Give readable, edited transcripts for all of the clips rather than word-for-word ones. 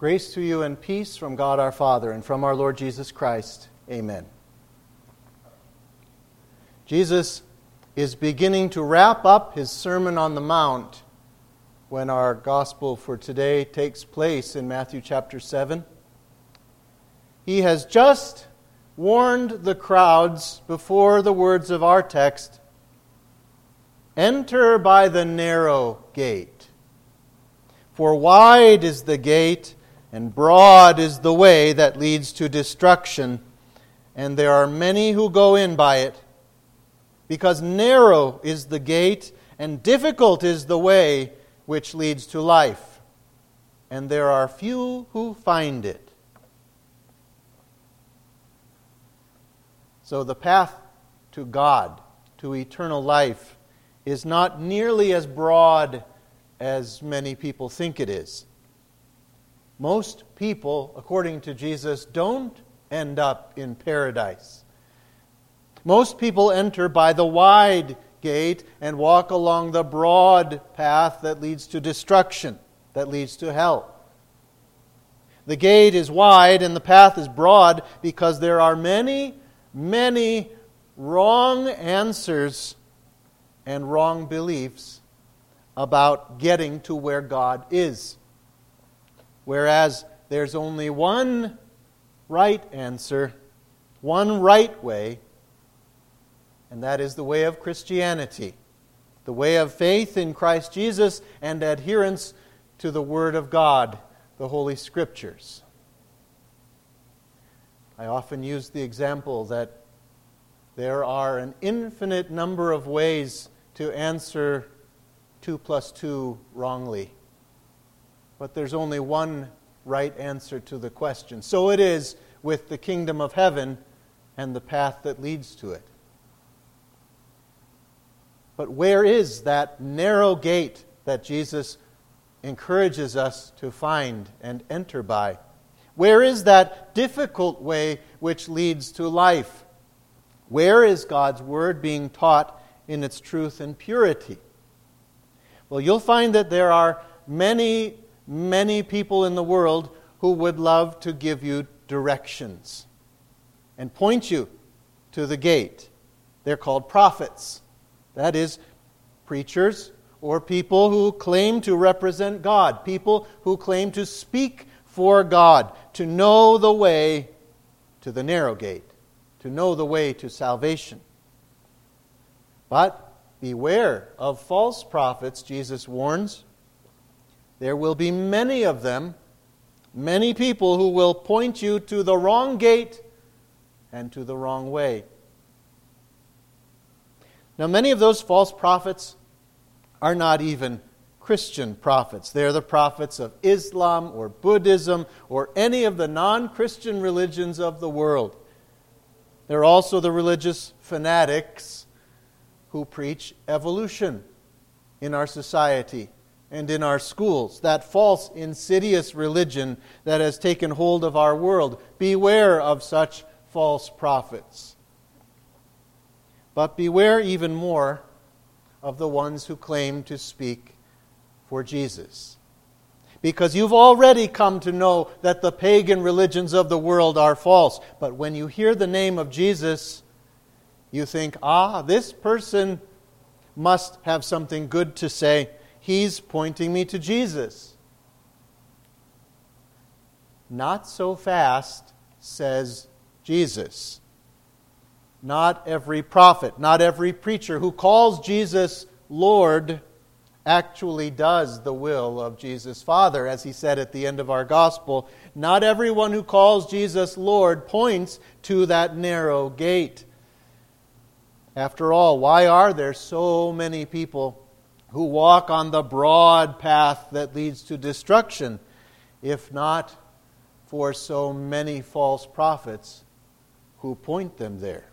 Grace to you and peace from God our Father and from our Lord Jesus Christ. Amen. Jesus is beginning to wrap up his Sermon on the Mount when our gospel for today takes place in Matthew chapter 7. He has just warned the crowds before the words of our text, "Enter by the narrow gate. For wide is the gate, and broad is the way that leads to destruction, and there are many who go in by it. Because narrow is the gate, and difficult is the way which leads to life, and there are few who find it." So the path to God, to eternal life, is not nearly as broad as many people think it is. Most people, according to Jesus, don't end up in paradise. Most people enter by the wide gate and walk along the broad path that leads to destruction, that leads to hell. The gate is wide and the path is broad because there are many wrong answers and wrong beliefs about getting to where God is. Whereas there's only one right answer, one right way, and that is the way of Christianity, the way of faith in Christ Jesus and adherence to the Word of God, the Holy Scriptures. I often use the example that there are an infinite number of ways to answer 2 + 2 wrongly. But there's only one right answer to the question. So it is with the kingdom of heaven and the path that leads to it. But where is that narrow gate that Jesus encourages us to find and enter by? Where is that difficult way which leads to life? Where is God's Word being taught in its truth and purity? Well, you'll find that there are many people in the world who would love to give you directions and point you to the gate. They're called prophets. That is, preachers or people who claim to represent God, people who claim to speak for God, to know the way to the narrow gate, to know the way to salvation. But beware of false prophets, Jesus warns. There will be many of them, many people who will point you to the wrong gate and to the wrong way. Now, many of those false prophets are not even Christian prophets. They're the prophets of Islam or Buddhism or any of the non-Christian religions of the world. They're also the religious fanatics who preach evolution in our society and in our schools, that false, insidious religion that has taken hold of our world. Beware of such false prophets. But beware even more of the ones who claim to speak for Jesus. Because you've already come to know that the pagan religions of the world are false. But when you hear the name of Jesus, you think, this person must have something good to say. He's pointing me to Jesus. Not so fast, says Jesus. Not every prophet, not every preacher who calls Jesus Lord actually does the will of Jesus' Father. As he said at the end of our gospel, not everyone who calls Jesus Lord points to that narrow gate. After all, why are there so many people who walk on the broad path that leads to destruction, if not for so many false prophets who point them there?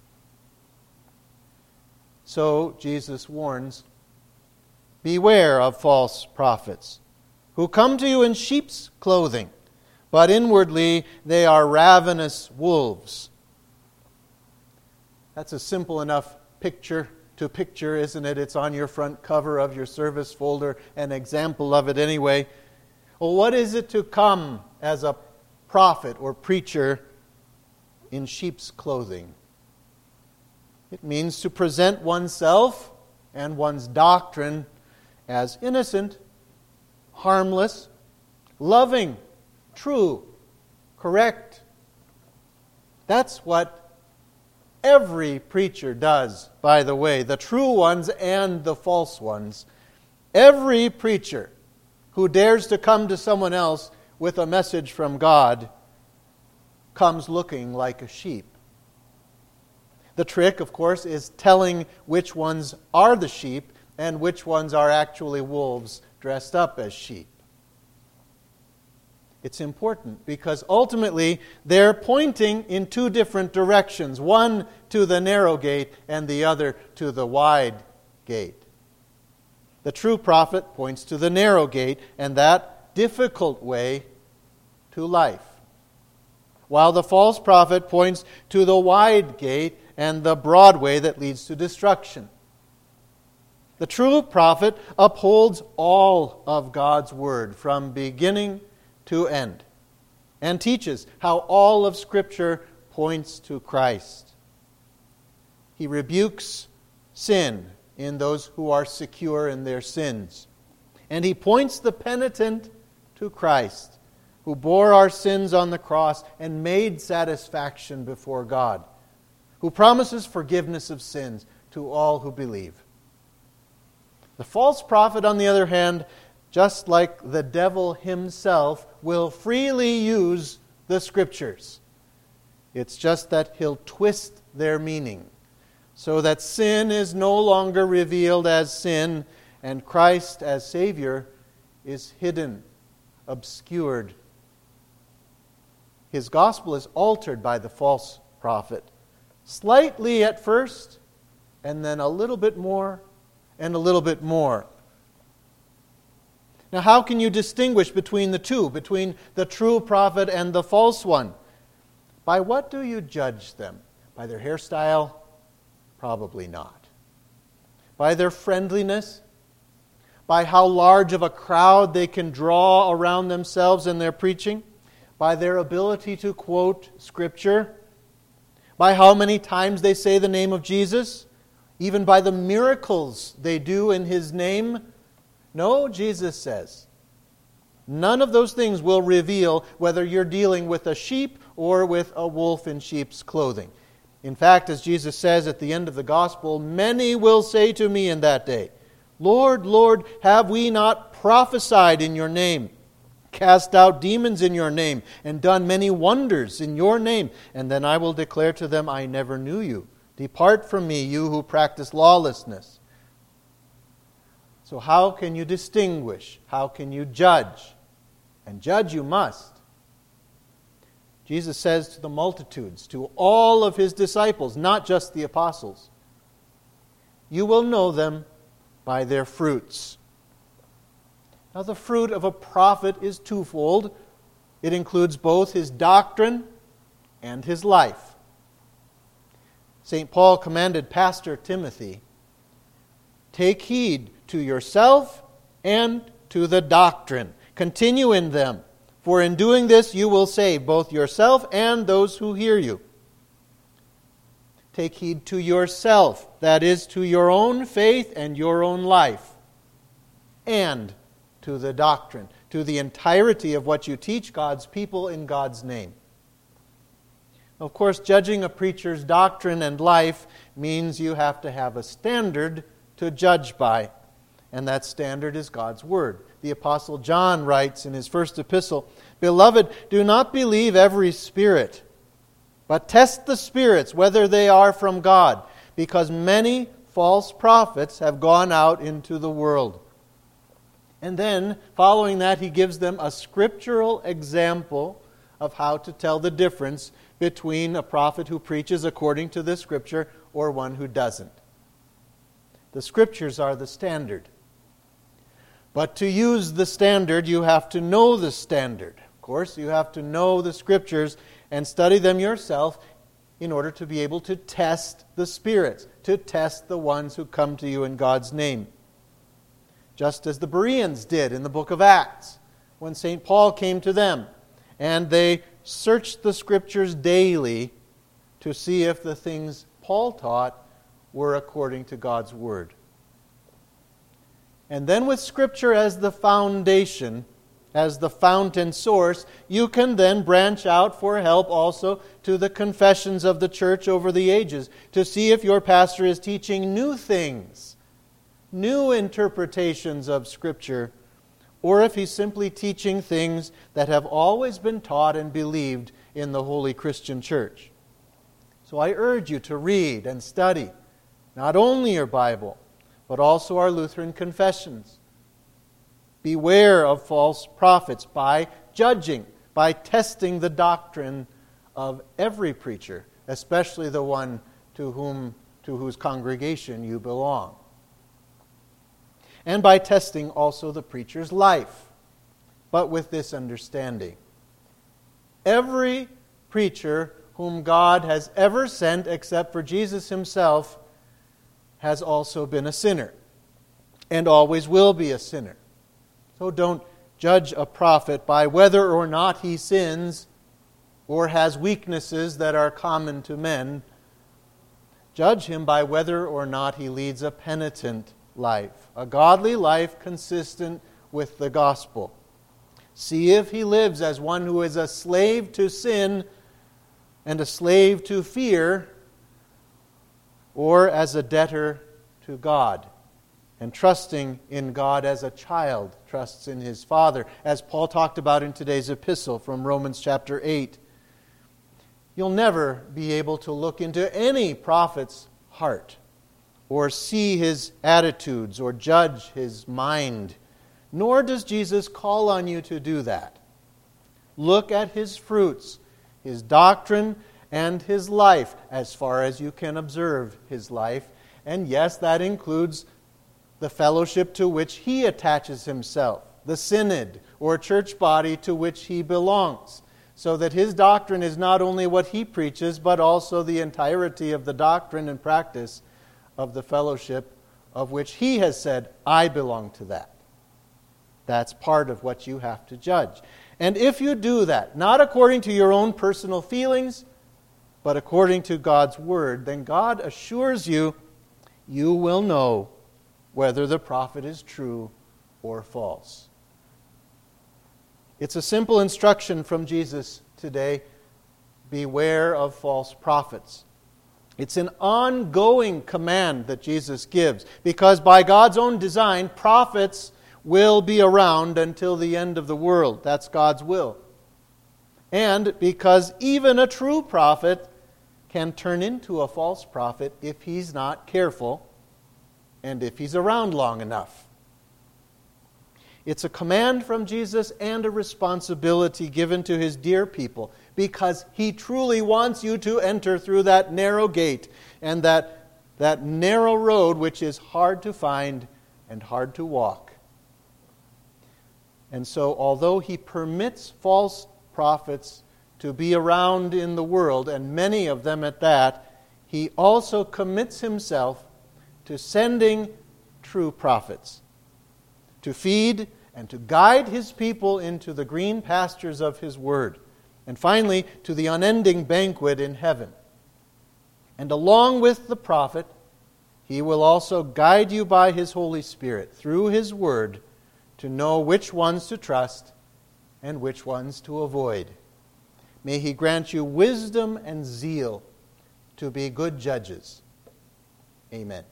So Jesus warns, beware of false prophets who come to you in sheep's clothing, but inwardly they are ravenous wolves. That's a simple enough picture to picture, isn't it? It's on your front cover of your service folder, an example of it anyway. Well, what is it to come as a prophet or preacher in sheep's clothing? It means to present oneself and one's doctrine as innocent, harmless, loving, true, correct. That's what every preacher does, by the way, the true ones and the false ones. Every preacher who dares to come to someone else with a message from God comes looking like a sheep. The trick, of course, is telling which ones are the sheep and which ones are actually wolves dressed up as sheep. It's important because ultimately they're pointing in two different directions, one to the narrow gate and the other to the wide gate. The true prophet points to the narrow gate and that difficult way to life, while the false prophet points to the wide gate and the broad way that leads to destruction. The true prophet upholds all of God's word from beginning to end and teaches how all of Scripture points to Christ. He rebukes sin in those who are secure in their sins. And he points the penitent to Christ, who bore our sins on the cross and made satisfaction before God, who promises forgiveness of sins to all who believe. The false prophet, on the other hand, just like the devil himself, will freely use the Scriptures. It's just that he'll twist their meaning so that sin is no longer revealed as sin and Christ as Savior is hidden, obscured. His gospel is altered by the false prophet, slightly at first, and then a little bit more, and a little bit more. Now, how can you distinguish between the two, between the true prophet and the false one? By what do you judge them? By their hairstyle? Probably not. By their friendliness? By how large of a crowd they can draw around themselves in their preaching? By their ability to quote Scripture? By how many times they say the name of Jesus? Even by the miracles they do in His name? No, Jesus says, none of those things will reveal whether you're dealing with a sheep or with a wolf in sheep's clothing. In fact, as Jesus says at the end of the gospel, many will say to me in that day, Lord, Lord, have we not prophesied in your name, cast out demons in your name, and done many wonders in your name? And then I will declare to them, I never knew you. Depart from me, you who practice lawlessness. So how can you distinguish? How can you judge? And judge you must. Jesus says to the multitudes, to all of His disciples, not just the apostles, you will know them by their fruits. Now the fruit of a prophet is twofold. It includes both his doctrine and his life. St. Paul commanded Pastor Timothy, take heed to yourself and to the doctrine. Continue in them, for in doing this you will save both yourself and those who hear you. Take heed to yourself, that is, to your own faith and your own life, and to the doctrine, to the entirety of what you teach God's people in God's name. Of course, judging a preacher's doctrine and life means you have to have a standard to judge by, and that standard is God's Word. The Apostle John writes in his first epistle, Beloved, do not believe every spirit, but test the spirits whether they are from God, because many false prophets have gone out into the world. And then, following that, he gives them a scriptural example of how to tell the difference between a prophet who preaches according to the Scripture or one who doesn't. The Scriptures are the standard. But to use the standard, you have to know the standard. Of course, you have to know the Scriptures and study them yourself in order to be able to test the spirits, to test the ones who come to you in God's name. Just as the Bereans did in the book of Acts, when St. Paul came to them, and they searched the Scriptures daily to see if the things Paul taught were according to God's Word. And then with Scripture as the foundation, as the fount and source, you can then branch out for help also to the confessions of the church over the ages to see if your pastor is teaching new things, new interpretations of Scripture, or if he's simply teaching things that have always been taught and believed in the Holy Christian Church. So I urge you to read and study not only your Bible, but also our Lutheran confessions. Beware of false prophets by judging, by testing the doctrine of every preacher, especially the one to whose congregation you belong. And by testing also the preacher's life, but with this understanding. Every preacher whom God has ever sent, except for Jesus himself, has also been a sinner, and always will be a sinner. So don't judge a prophet by whether or not he sins or has weaknesses that are common to men. Judge him by whether or not he leads a penitent life, a godly life consistent with the gospel. See if he lives as one who is a slave to sin and a slave to fear, or as a debtor to God, and trusting in God as a child trusts in his father, as Paul talked about in today's epistle from Romans chapter 8. You'll never be able to look into any prophet's heart, or see his attitudes, or judge his mind, nor does Jesus call on you to do that. Look at his fruits, his doctrine, and his life, as far as you can observe his life. And yes, that includes the fellowship to which he attaches himself, the synod or church body to which he belongs, so that his doctrine is not only what he preaches, but also the entirety of the doctrine and practice of the fellowship of which he has said, I belong to that. That's part of what you have to judge. And if you do that, not according to your own personal feelings, but according to God's Word, then God assures you, you will know whether the prophet is true or false. It's a simple instruction from Jesus today. Beware of false prophets. It's an ongoing command that Jesus gives, because by God's own design, prophets will be around until the end of the world. That's God's will. And because even a true prophet can turn into a false prophet if he's not careful and if he's around long enough. It's a command from Jesus and a responsibility given to his dear people, because he truly wants you to enter through that narrow gate and that narrow road which is hard to find and hard to walk. And so, although he permits false prophets to be around in the world, and many of them at that, he also commits himself to sending true prophets to feed and to guide his people into the green pastures of his word, and finally to the unending banquet in heaven. And along with the prophet, he will also guide you by his Holy Spirit through his word to know which ones to trust and which ones to avoid. May he grant you wisdom and zeal to be good judges. Amen.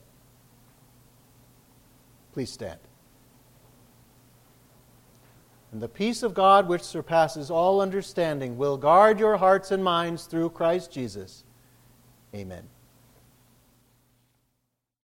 Please stand. And the peace of God, which surpasses all understanding, will guard your hearts and minds through Christ Jesus. Amen.